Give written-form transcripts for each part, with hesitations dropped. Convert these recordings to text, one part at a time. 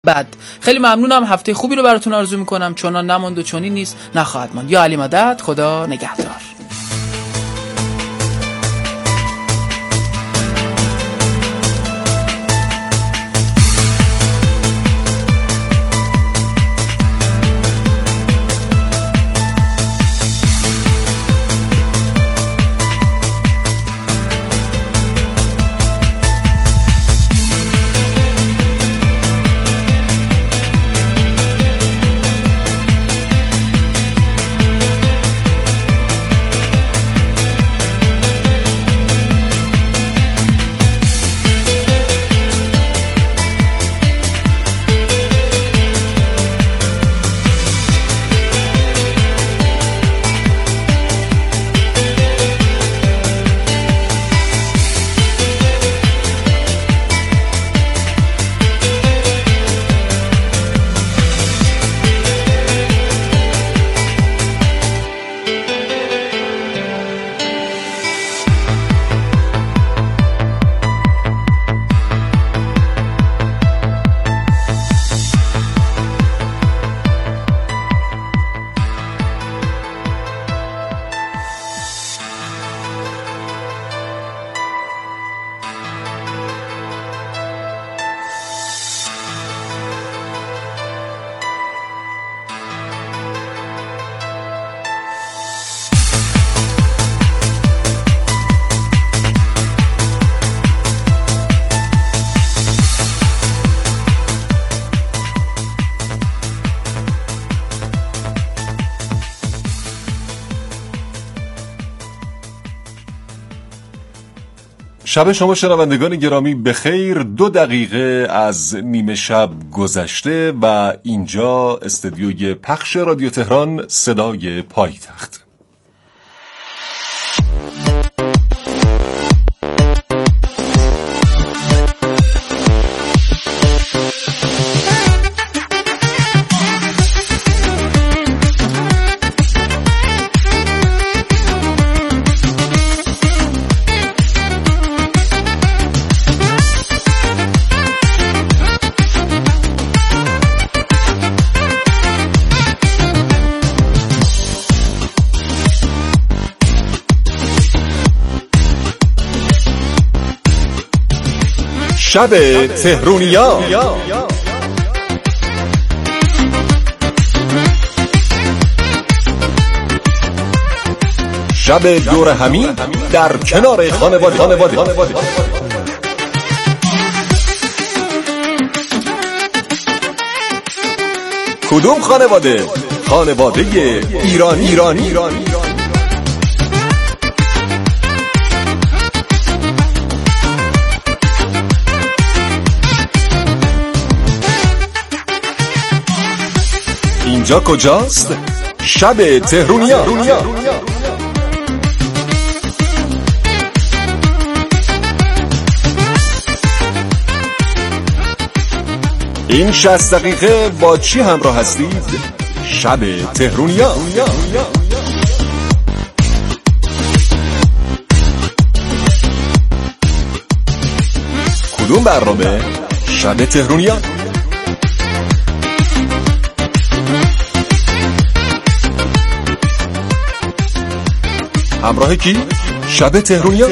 بد. خیلی ممنونم، هفته خوبی رو براتون آرزو میکنم. چنان نماند و چنین نیست نخواهد ماند. یا علی مدد، خدا نگهدار. شب شما شنوندگان گرامی بخیر. 2 دقیقه از نیمه شب گذشته و اینجا استدیوی پخش رادیو تهران، صدای پایتخت. شب تهرونیا. شب دور همی در کنار خانواده. کدوم خانواده؟ خانواده ایرانی. اینجا کجاست؟ شب تهرونیا. این 60 دقیقه با چی همراه هستید؟ شب تهرونیا. کدوم برنامه؟ شب تهرونیا. همراه کی؟ شب تهرونیا.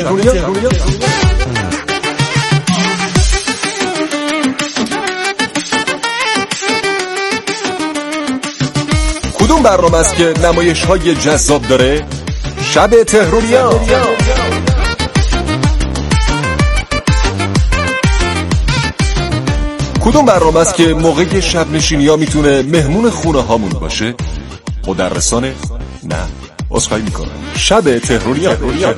کدوم برنامه است که نمایش‌های جذاب داره؟ شب تهرونیا. کدوم برنامه است که موقع شب نشینی‌ها میتونه مهمون خونه هامون باشه؟ مدرسانه؟ نه، عذرخواهی میکنم. شب تهرونیا.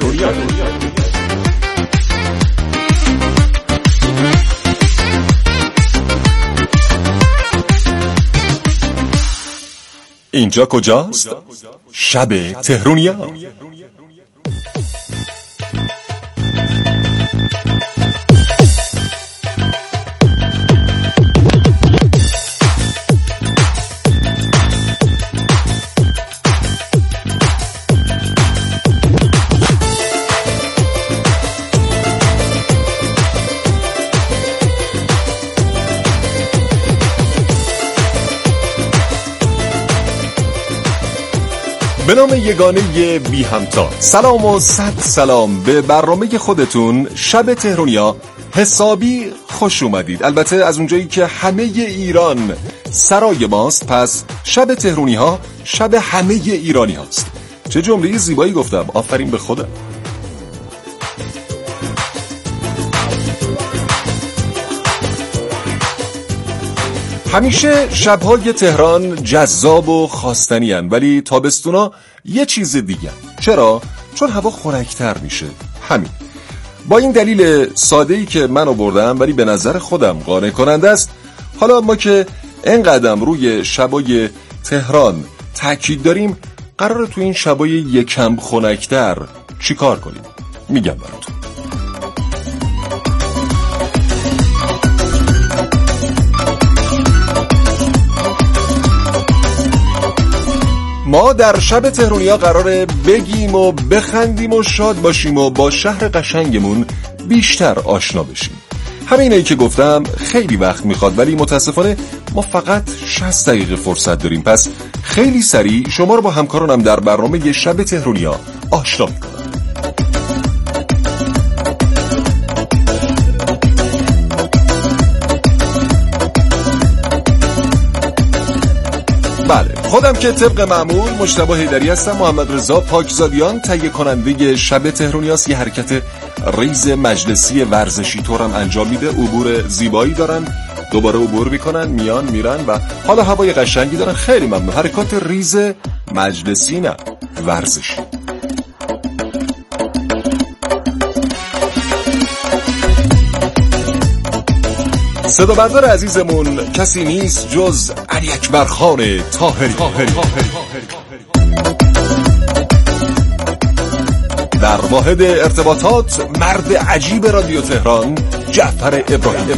اینجا کجاست؟ شب تهرونیا. به نام یگانه بی همتا. سلام و صد سلام به برنامه خودتون شب تهرانیا. حسابی خوش اومدید. البته از اونجایی که همه ایران سرای ماست، پس شب تهرانی ها شب همه ایرانی هاست. چه جمله زیبایی گفتم، آفرین به خودم. همیشه شبهای تهران جذاب و خواستنی هن، ولی تابستونا یه چیز دیگه. چرا؟ چون هوا خنک‌تر میشه. همین. با این دلیل ساده‌ای که من آوردم ولی به نظر خودم قانع کننده است، حالا ما که اینقدر روی شبای تهران تاکید داریم، قراره تو این شبای یکم خنک‌تر چیکار کنیم؟ میگم براتون. ما در شب تهرانیا قراره بگیم و بخندیم و شاد باشیم و با شهر قشنگمون بیشتر آشنا بشیم. همینایی که گفتم خیلی وقت میخواد، ولی متاسفانه ما فقط 60 دقیقه فرصت داریم. پس خیلی سریع شما رو با همکارانم در برنامه شب تهرانیا آشنا میکنم. بله، خودم که طبق معمول مجتبی حیدری هستم. محمد رضا پاکزادیان تهیه کننده شب تهرانیاست. یه حرکت ریز مجلسی ورزشی طورم انجام میده. عبور زیبایی دارن، دوباره عبور میکنن، میان میرن و حالا هوای قشنگی دارن. خیلی ممنون. حرکات ریز مجلسی نه، ورزشی. صدا بردار عزیزمون کسی نیست جز علی اکبر خان طاهری. در واحد ارتباطات مرد عجیب رادیو تهران جعفر ابراهیم.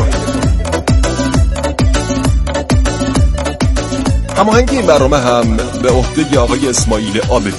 هماهنگی این برنامه هم به عهده آقای اسماعیل عابدی.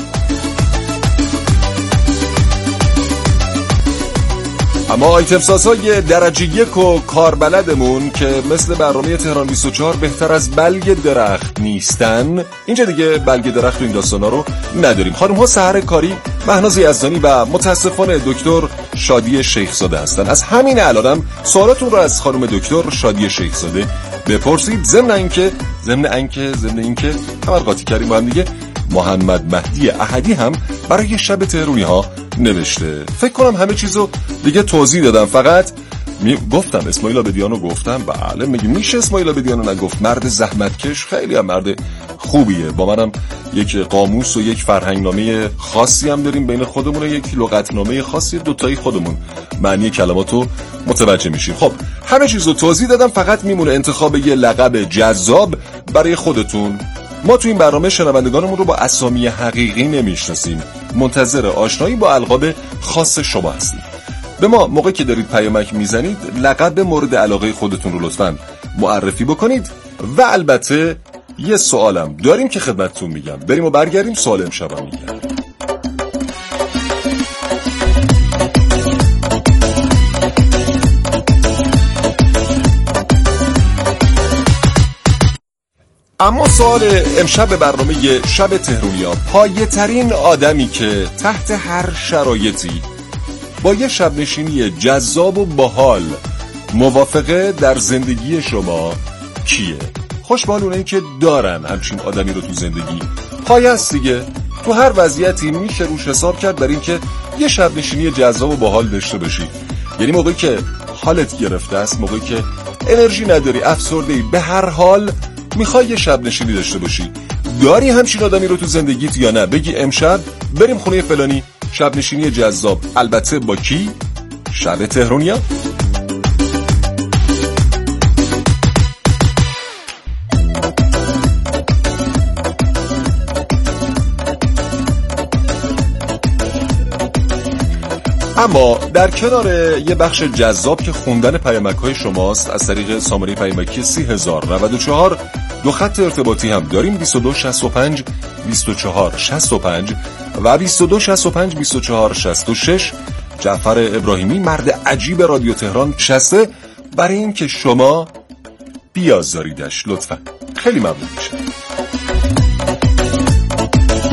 اما آیتم سازهای درجه 1 و کاربلدمون که مثل برنامه تهران 24 بهتر از بلگ درخت نیستن، اینجا دیگه بلگ درخت و این داستانا رو نداریم. خانم ها سحر کاری، مهناز یزدانی و متاسفانه دکتر شادی شیخزاده هستن. از همین الانم سوالاتون رو از خانم دکتر شادی شیخزاده بپرسید. ضمن اینکه همه قاطی کردیم با هم دیگه، محمد مهدی احدی هم برای شب تهرانی ها نوشته. فکر کنم همه چیزو دیگه توضیح دادم. فقط گفتم اسماعیل عابدیانو گفتم. بله، میشه اسماعیل عابدیانو نگفت. مرد زحمتکش، خیلی هم مرد خوبیه. با منم یک قاموس و یک فرهنگنامه خاصی هم داریم بین خودمون، یک لغتنامه خاصی، دوتایی خودمون معنی کلماتو متوجه میشیم. خب همه چیزو توضیح دادم. فقط میمونه انتخاب یه لقب جذاب برای خودتون. ما تو این برنامه شنوندگانمون رو با اسامی حقیقی نمیشناسیم. منتظر آشنایی با القاب خاص شما هستیم. به ما موقعی که دارید پیامک میزنید لقب مورد علاقه خودتون رو لطفاً معرفی بکنید. و البته یه سوالم داریم که خدمتتون میگم. بریم و برگردیم سوال امشبم میگم. اما سوال امشب برنامه شب تهرانیا، پایه ترین آدمی که تحت هر شرایطی با یه شب نشینی جذاب و باحال موافقه در زندگی شما کیه؟ خوشبال اونایی که دارن همچین آدمی رو تو زندگی. پایه است دیگه. تو هر وضعیتی میشه روش حساب کرد بر این که یه شب نشینی جذاب و باحال داشته باشی. یعنی موقعی که حالت گرفته است، موقعی که انرژی نداری، افسرده‌ای، به هر حال میخوای یه شب نشینی داشته باشی. داری همچین آدمی رو تو زندگیت یا نه؟ بگی امشب بریم خونه فلانی، شب نشینی جذاب. البته با کی؟ شب تهرانیا. اما در کنار یه بخش جذاب که خوندن پیامک‌های شماست از طریق سامانه پیامکی 3094 دو خط ارتباطی هم داریم. 2265 2465 و 2265 2466. جعفر ابراهیمی مرد عجیب رادیو تهران نشسته برای این که شما بیازاریدش. لطفا خیلی ممنون میشه.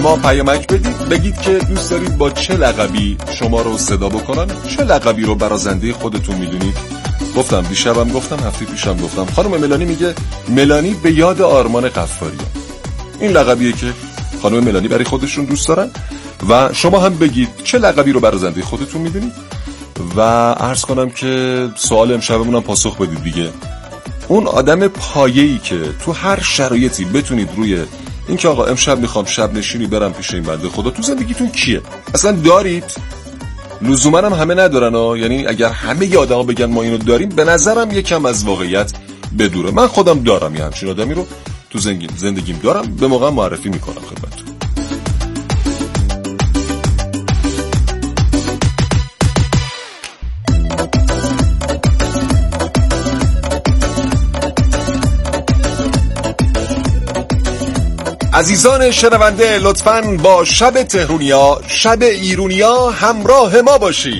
ما پیامک بدید، بگید که دوست دارید با چه لقبی شما رو صدا بکنن، چه لقبی رو برازنده خودتون میدونید. گفتم دیشبم گفتم، هفته پیشم گفتم، خانم ملانی میگه ملانی به یاد آرمان غفاری. این لقبیه که خانم ملانی برای خودشون دوست دارن و شما هم بگید چه لقبی رو برازنده خودتون میدونید. و عرض کنم که سوال امشبمون هم پاسخ بدید دیگه. اون آدم پایه‌ای که تو هر شرایطی بتونید روی این که آقا امشب میخوام شب نشینی برم پیش این بنده خدا، تو زندگیتون کیه؟ اصلا دارید؟ لزوما هم همه ندارن ها. یعنی اگر همه ی آدما بگن ما اینو داریم، به نظرم یکم از واقعیت بدوره. من خودم دارم یه همچین آدمی رو تو زندگیم دارم، به موقع معرفی میکنم خدمتتون. عزیزان شنونده، لطفاً با شب تهرونیا، شب ایرونیا همراه ما باشید.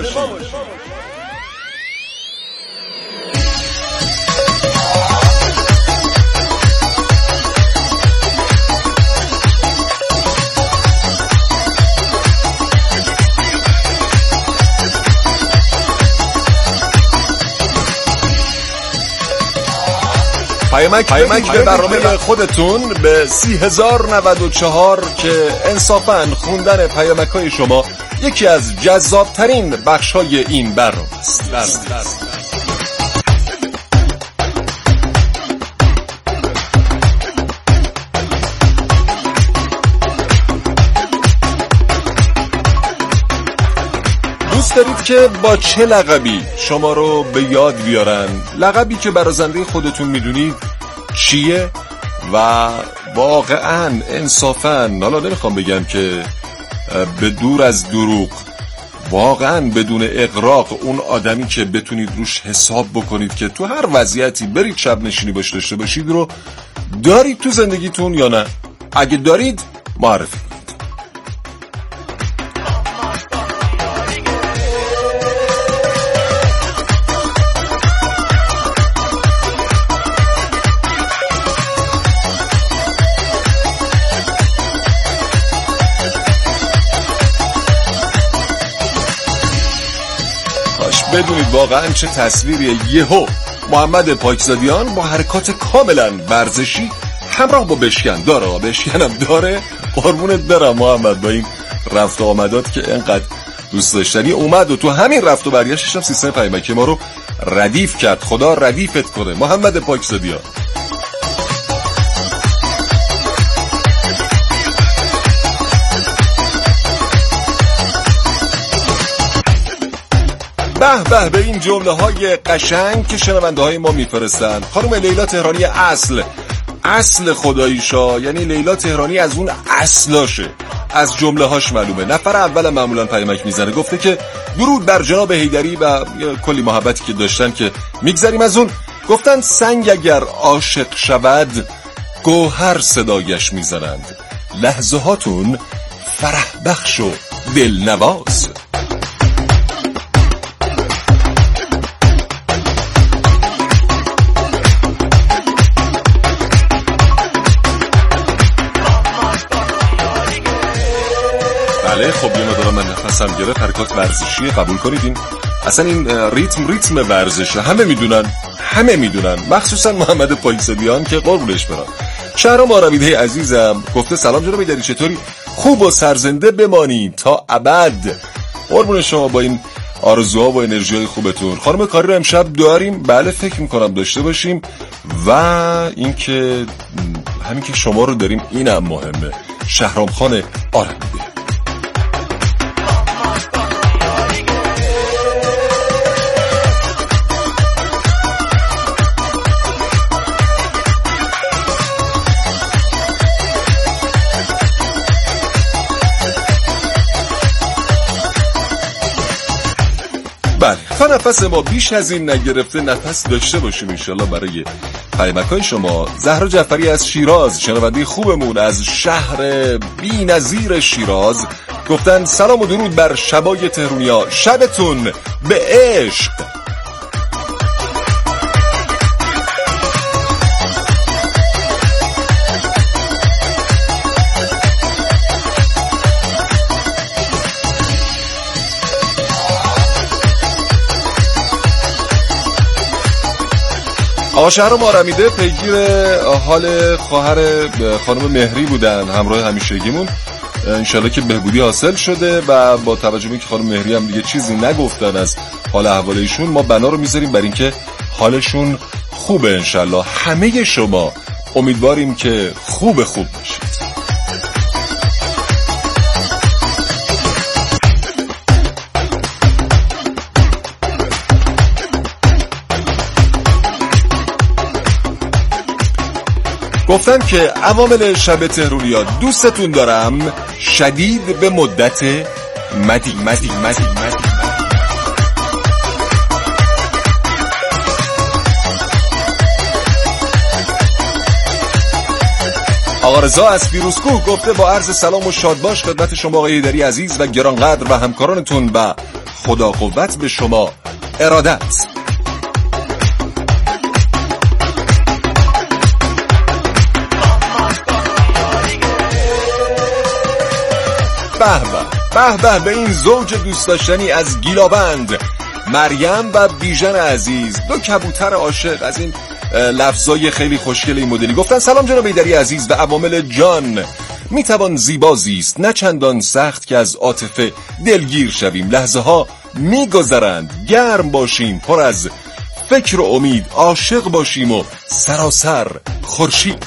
پیامک به برنامه خودتون به 30,094 که انصافاً خوندن پیامک‌های شما یکی از جذابترین بخش‌های این برنامه است. دوست دارید که با چه لقبی شما رو به یاد بیارن؟ لقبی که برازنده خودتون میدونید چیه؟ و واقعاً انصافاً حالا نمیخوام بگم که به دور از دروغ، واقعاً بدون اغراق، اون آدمی که بتونید روش حساب بکنید که تو هر وضعیتی برید شب نشینی باش داشته باشید رو دارید تو زندگیتون یا نه؟ اگه دارید معرفی. بدونید واقعا چه تصویریه. یهو محمد پاکزادیان با حرکات کاملا ورزشی همراه با بشکن داره، بشکنم داره، قربونت برم محمد، با این رفت و آمدات که انقدر دوست داشتنی اومد و تو همین رفت و برگشتش هم سیستم پیامکی ما رو ردیف کرد. خدا ردیفت کنه محمد پاکزادیان. به به این جمله های قشنگ که شنونده های ما میفرستن. خانم لیلا تهرانی اصل خداییشا، یعنی لیلا تهرانی از اون اصلاشه، از جمله هاش معلومه. نفر اول معمولا پیامک میزنه، گفته که درود بر جناب حیدری و کلی محبتی که داشتن که میگذریم از اون. گفتن سنگ اگر عاشق شود گوهر صدایش میزنند، لحظه هاتون فرح بخش و دلنواز. بله خب یه مدارم من نفسم گرفت، حرکات ورزشی قبول کنید. این اصلا این ریتم ورزشه، همه میدونن مخصوصا محمد پاکزادیان که قربونش برم. شهرام آرمیده عزیزم گفته سلام جناب حیدری، چطوری؟ خوب و سرزنده بمانی تا ابد. قربون شما با این آرزوها و انرژیای خوبتون. خانم کاری رو امشب داریم؟ بله فکر میکنم داشته باشیم. و اینکه همین که شما رو داریم اینم مهمه. شهرام خان آرمیده. بله تا نفس ما بیش از این نگرفته نفس داشته باشیم انشالله برای پیامک‌های شما. زهرا جعفری از شیراز، شنونده خوبمون از شهر بی نظیر شیراز، گفتن سلام و درود بر شبای تهرونیا، شبتون به عشق. آقا شهرام آرمیده پیگیر حال خواهر خانم مهری بودن، همراه همیشگیمون. انشالله که بهبودی حاصل شده و با توجه به اینکه خانم مهری هم دیگه چیزی نگفتن از حال احوال ایشون، ما بنا رو میذاریم بر اینکه حالشون خوبه. انشالله همه شما امیدواریم که خوب باشید. گفتن که عوامل شب تهرونیا دوستتون دارم، شدید به مدت مدی. آقا رضا از فیروزکوه گفته با عرض سلام و شادباش خدمت شما آقای حیدری عزیز و گرانقدر و همکارانتون و خدا قوت به شما ارادت. به به این زوج دوست داشتنی از گیلابند، مریم و بیژن عزیز، دو کبوتر عاشق. از این لفظای خیلی خوشگل این مدلی گفتن سلام جناب حیدری عزیز و عوامل جان. میتوان زیبا زیست، نه چندان سخت که از عاطفه دلگیر شویم. لحظه ها میگذرند، گرم باشیم، پر از فکر و امید، عاشق باشیم و سراسر خورشید.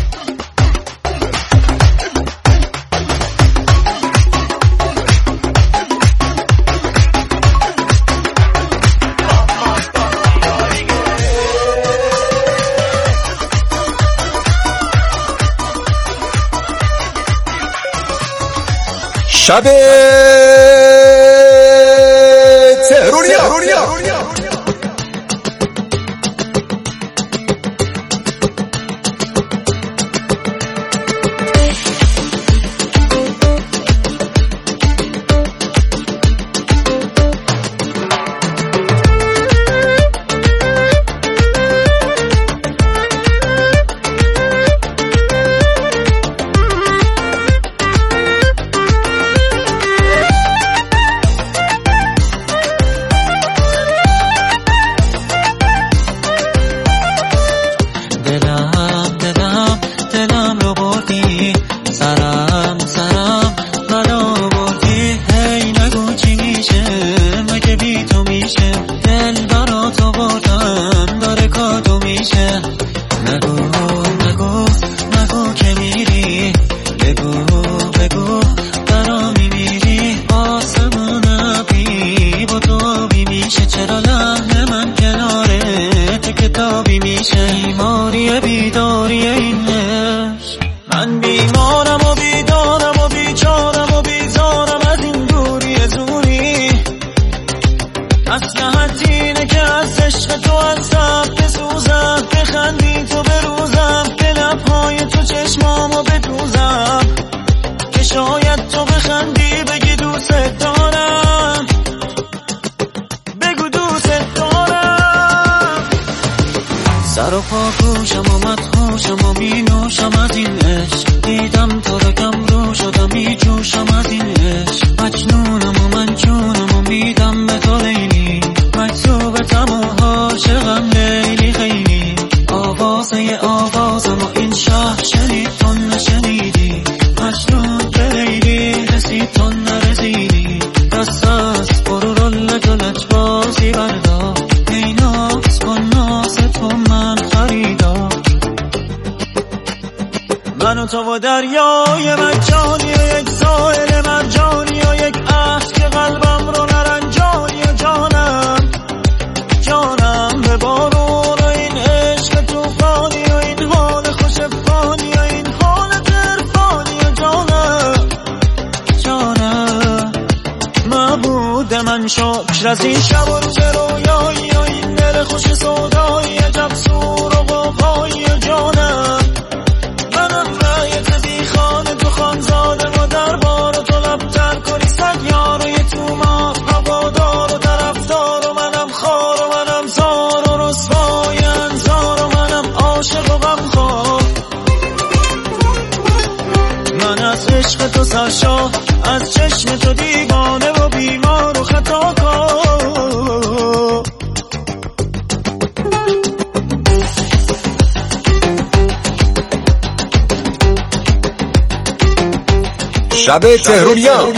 شب تهرونیا. من و تو و دریای مجانی و یک ساحل مرجانی و یک عهد که قلبم رو نرنجانی و جانم به بارون و این عشق توفانی و این حال خوش فانی و این حال ترفانی و جانم معبود من شکر از این شب و روز رویایی و این دل خوش سودایی عجب سور و غوغایی و جانم تو خانزاده و دربار و تو لبتر کنی صد یار و یه تومار هوادار و طرفدار و منم خار و منم زار و رسوای انزار و منم عاشق و غمخوار. من از عشق تو سرشار، از چشم تو دیوانه و بیمار و خطاکار. شب تهرونیا.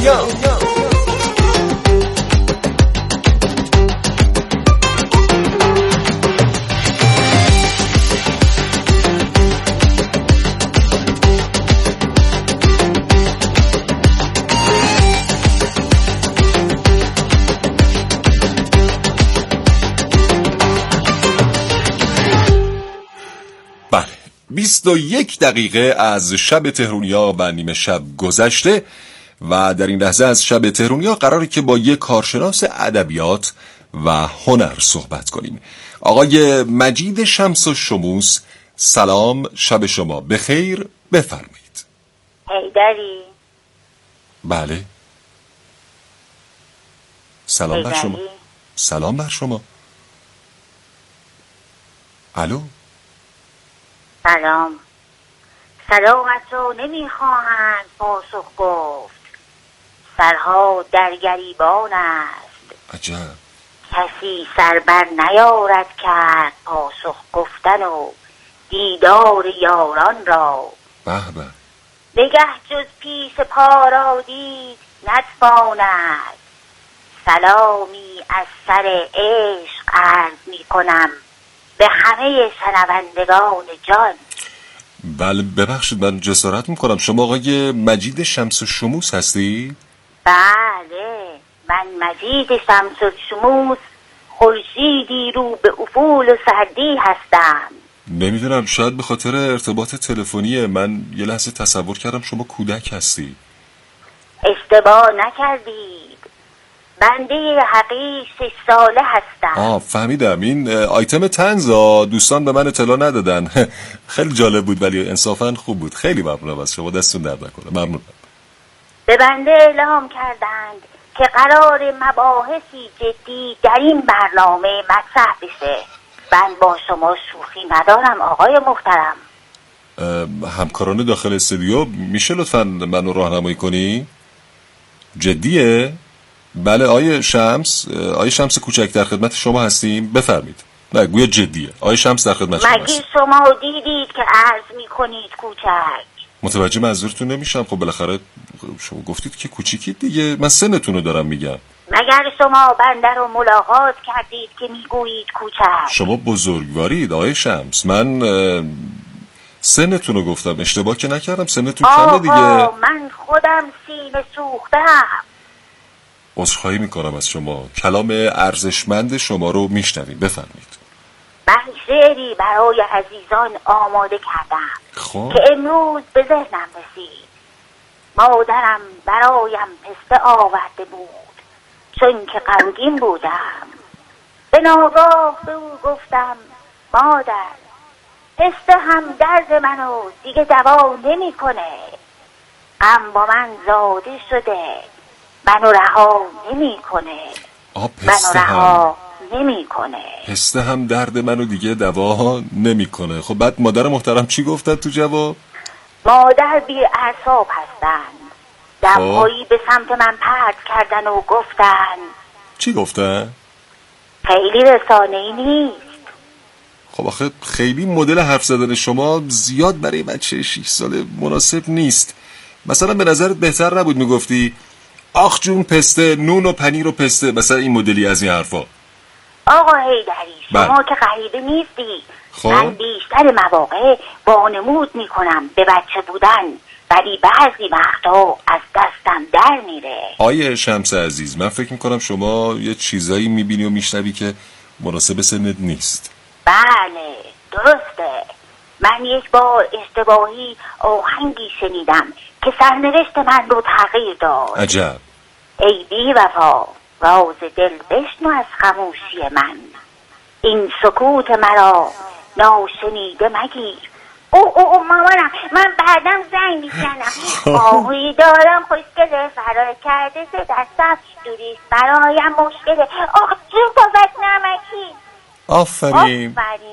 بله 21 دقیقه از شب تهرونیا و نیمه شب گذشته و در این لحظه از شب تهرونیا قراره که با یک کارشناس ادبیات و هنر صحبت کنیم. آقای مجید شمس الشموس، سلام، شب شما بخیر، بفرمایید. حیدری. بله سلام بر شما. سلام بر شما. الو. سلام. سلامت رو نمیخواهند پاسخ گفت، سرها در گریبان است. عجب. کسی سربر نیارد کرد پاسخ گفتن و دیدار یاران را. به به. نگه جز پیش پا را دید نتواند، سلامی از سر عشق عرض می کنم به همه شنوندگان جان. بله ببخشید من جسارت میکنم، شما آقای مجید شمس الشموس هستی؟ بله من مجید شمس الشموس، خورشیدی رو به افول و سردی هستم. نمیدونم شاید به خاطر ارتباط تلفنی من یه لحظه تصور کردم شما کودک هستی. اشتباه نکردید، بنده حقیق 6 ساله هستم. فهمیدم. این آیتم طنزا دوستان به من اطلاع ندادن. خیلی جالب بود ولی انصافا خوب بود. خیلی ممنونم از شما، دستون درد نکنه. ممنونم. به بنده اعلام کردند که قرار مباحثی جدی در این برنامه مطرح بشه. من با شما شوخی ندارم آقای محترم. همکاران داخل استودیو میشه لطفاً منو راهنمایی کنی؟ جدیه؟ بله آقای شمس، آقای شمس کوچک در خدمت شما هستیم، بفرمایید. نه گویا جدیه. آقای شمس در خدمت شما هستیم. مگه شما دیدید که عرض میکنید کوچک؟ متوجه منظورتون نمیشم. خب بالاخره شما گفتید که کوچیکید دیگه، من سنتون رو دارم میگم. مگر شما بنده رو ملاقات کردید که میگویید کوچک؟ شما بزرگوارید آقای شمس. من سنتون رو گفتم، اشتباه که نکردم. سنتون کمه دیگه. من خودم سینه سوختم. عذرخواهی میکنم از شما. کلام ارزشمند شما رو میشنویم، بفرمایید. من شعری برای عزیزان آماده کردم خب که امروز به ذهنم رسید. مادرم برایم پسته آورده بود چون که غمگین بودم. به ناگاه به او گفتم مادر، پسته هم درد منو دیگه دوا نمی کنه. غم با من زاده شده، منو رها نمی کنه. پسته هم درد منو دیگه دوا نمی کنه. خب بعد مادر محترم چی گفتن تو جواب؟ مادر بی اعصاب هستن. دمهایی به سمت من پرت کردن و گفتن. چی گفتن؟ خیلی رسانه‌ای نیست. خب آخه خیلی مدل حرف زدن شما زیاد برای بچه 6 ساله مناسب نیست. مثلا به نظرت بهتر نبود میگفتی آخ جون پسته، نون و پنیر و پسته، مثلا این مدلی از این حرفا؟ آقا حیدری شما که غریبه نیستی. خب؟ من بیشتر مواقع وانمود میکنم به بچه بودن، ولی بعضی وقتا از دستم در میره. آیه شمس عزیز، من فکر میکنم شما یه چیزایی میبینی و میشنوی که مناسب سنت نیست. بله درسته. من یک بار اشتباهی آهنگی شنیدم که سرنوشت من رو تغییر داد. عجب. ای بی وفا راز دل بشنو از خاموشی من، این سکوت مرا ناشنیده مگیر. او مامانم، من بعدم زنگ میزنم. آهوی دارم خوشگله، فرار کرده ز دستم، دوریست برایم مشکله. آخ جون پاوک نمکی. آفرین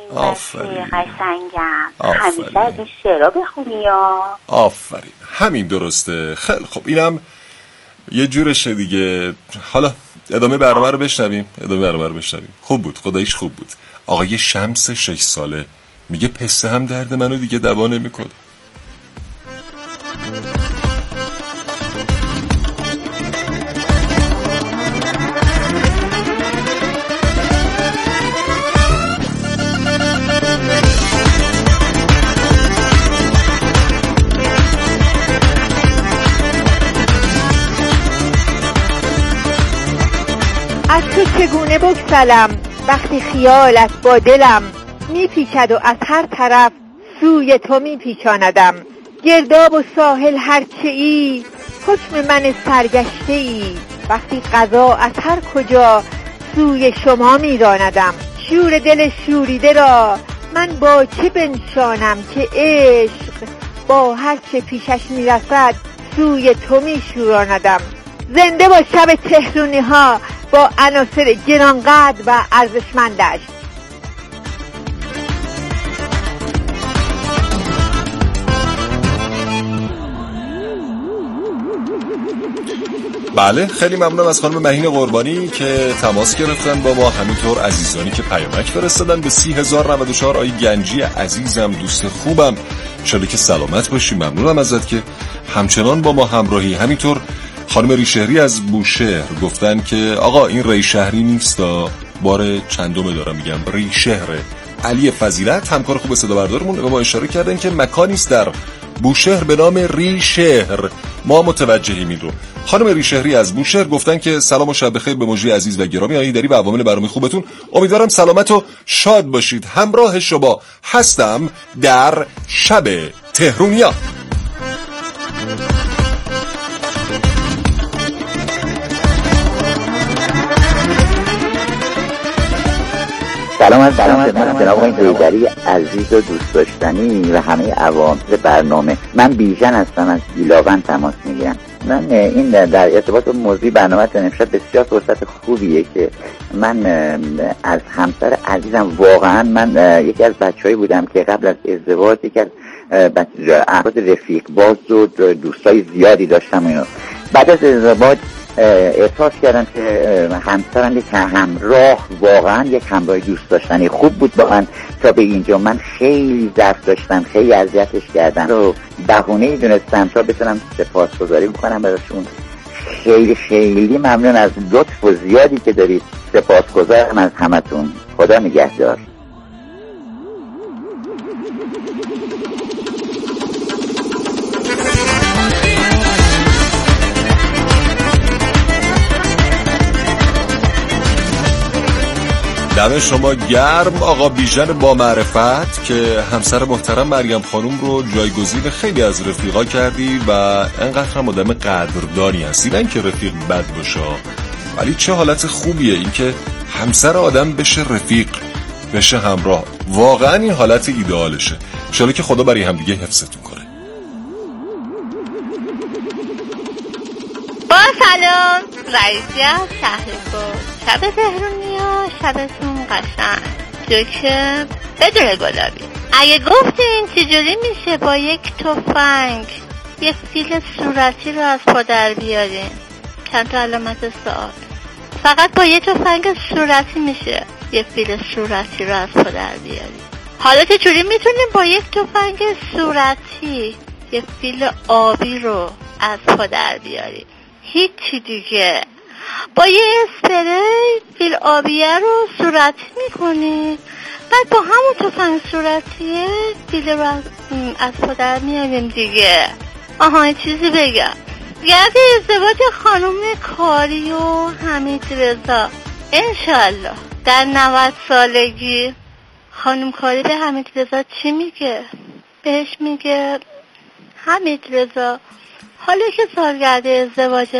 قشنگم. همیشه از این شعرها بخونی یا؟ آفرین، همین درسته. خیلی خب اینم یه جورشه دیگه. حالا ادامه برنامه رو بشنویم. خوب بود، خداییش خوب بود. آقای شمس 6 ساله میگه پسته هم درد منو دیگه دوا نمیکنه. چگونه بگسلم وقتی خیالت با دلم میپیچد و از هر طرف سوی تو میپیچاندم. گرداب و ساحل هرچه ای حکم من سرگشته ای، وقتی قضا از هر کجا سوی شما میراندم. شور دل شوریده را من با چه بنشانم که عشق با هر چه پیشش میرسد سوی تو میشوراندم. زنده با شب تهرونی ها با عناصر گرانقدر و ارزشمندش. بله، خیلی ممنونم از خانم مهین قربانی که تماس گرفتن با ما، همینطور عزیزانی که پیامک فرستادن به 30,094. آی گنجی عزیزم، دوست خوبم، انشالله که سلامت باشی. ممنونم ازت که همچنان با ما همراهی. همینطور خانم ریشهری از بوشهر گفتن که آقا این ریشهری نیست، بار چندمه دارم میگم، ریشهره. علی فضیلت همکار خوب صدا بردارمون به ما اشاره کردن که مکانی است در بوشهر به نام ریشهر، ما متوجهیم این رو. خانم ریشهری از بوشهر گفتن که سلام و شب بخیر به مجری عزیز و گرامی آیدری و عوامل برنامه خوبتون. امیدوارم سلامت و شاد باشید. همراه شما هستم در شب تهرونیا. سلام از جناب آقای حیدری عزیز و دوست داشتنی و همه عوامل برنامه. من بیژن هستم، از گیلاون تماس میگیرم. من این در ارتباط با موضوع برنامه امشب بسیار فرصت خوبیه که من از همسر عزیزم، واقعا من یکی از بچه‌هایی بودم که قبل از ازدواج یکی از افراد رفیق باز و دوستای زیادی داشتم. بعد از ازدواج احساس کردم که همسرم یک همراه، واقعا یک همراه دوست داشتنی خوب بود با من تا به اینجا. من خیلی ضعف داشتم، خیلی اذیتش کردم و بهونه‌ای دونستم تا بتونم سپاسگزاری بکنم براشون. خیلی خیلی ممنون از لطف و زیادی که دارید. سپاسگزارم از همتون. خدا نگهدار. دم شما گرم آقا بیژن با معرفت که همسر محترم مریم خانوم رو جایگزین خیلی از رفیقا کردی و انقدر هم آدم قدردانی هستی. نه اینکه رفیق بد باشه، ولی چه حالت خوبیه این که همسر آدم بشه رفیق، بشه همراه. واقعا این حالت ایدئالشه. انشالله که خدا برای هم دیگه حفظتون کنه. با سلام، رئیسی از شهرکو. شب تهرونیا، شبتون قشنگ، جوکه بدون گلابی. اگه گفتین چجوری میشه با یک تفنگ یک فیل صورتی رو از پادر بیارین؟ چند تا علامت سوال. فقط با یک تفنگ صورتی میشه یک فیل صورتی رو از پادر بیارین. حالا چجوری میتونیم با یک تفنگ صورتی یک فیل آبی رو از پادر بیارین؟ هیچی دیگه. با یه اسپری فیل آبیه رو صورتی میکنی، بعد با همون تفنگ صورتیه فیل رو از پادر میاریم دیگه. آها چیزی بگم، گرد ازدواج خانم کاری و حمید رضا انشالله در 90 سالگی خانم کاری به حمید رضا چی میگه؟ بهش میگه حمید رضا حالا که سالگرد ازدواج